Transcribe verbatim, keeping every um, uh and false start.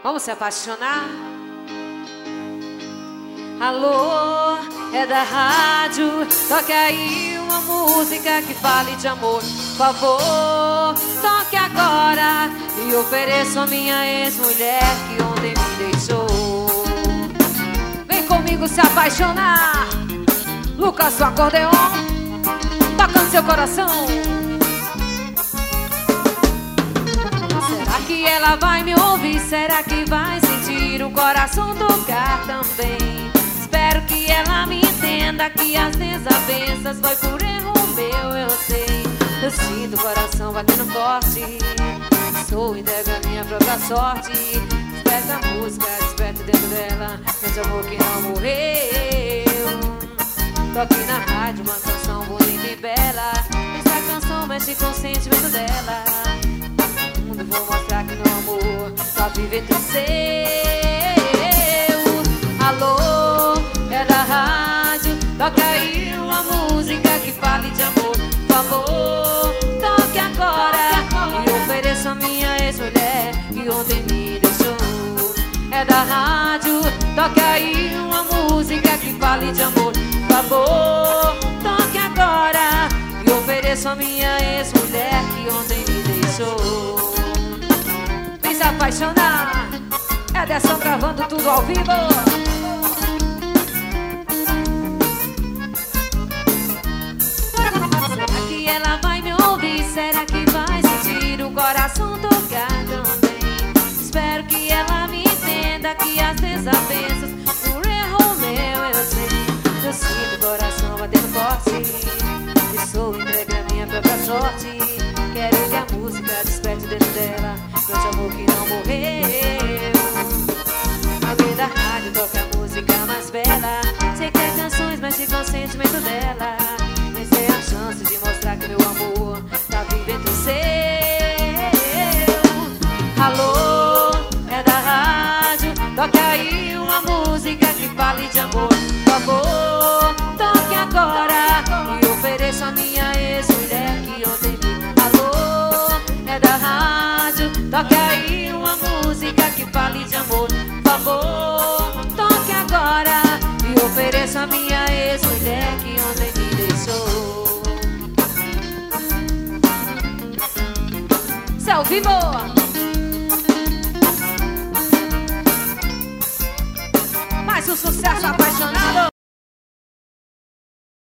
Vamos se apaixonar? Alô, é da rádio, toque aí uma música que fale de amor. Por favor, toque agora e ofereço a minha ex-mulher que ontem me deixou. Vem comigo se apaixonar. Lucas, o acordeon, toca no seu coração. Será que ela vai me ouvir? Será que vai sentir o coração tocar também? Espero que ela me entenda que as desavenças foi por erro meu, eu sei. Eu sinto o coração batendo forte, sou entregue à minha própria sorte. Desperta a música, desperta dentro dela nosso amor que não morreu. Toque na rádio uma canção bonita e bela. Essa canção mexe com o sentimento dela. No mundo vou mostrar que meu amor só vive entre seu. Alô, é da rádio, toca aí uma música que fale de amor. Por favor, toque agora e ofereço a minha ex-mulher que ontem me deixou. É da rádio, toca aí uma música que fale de amor. Por favor, toque agora e ofereço a minha ex-mulher que ontem me deixou. Vem se apaixonar, é dessa gravando tudo ao vivo. Será que ela vai me ouvir? Será que vai sentir o coração tocar também? Espero que ela me entenda que as desavenças por erro meu, eu sei. Eu sinto o coração batendo forte e sou entregue à minha própria sorte. Quero que a música desperte dentro dela nosso amor que não morreu. Alguém da rádio toca a música mais bela. Sei que as canções mexem com o sentimento dela. Essa é a chance de mostrar que meu amor tá vivo entre o seu. Alô, é da rádio, toca aí uma música que fale de amor. Por favor, toque agora e ofereço a minha ex-mulher que ontem me. Alô, é da rádio, toque aí uma música que fale de amor. Por favor, toque agora e ofereço a minha ex-mulher que ontem me deixou. Céu vivo!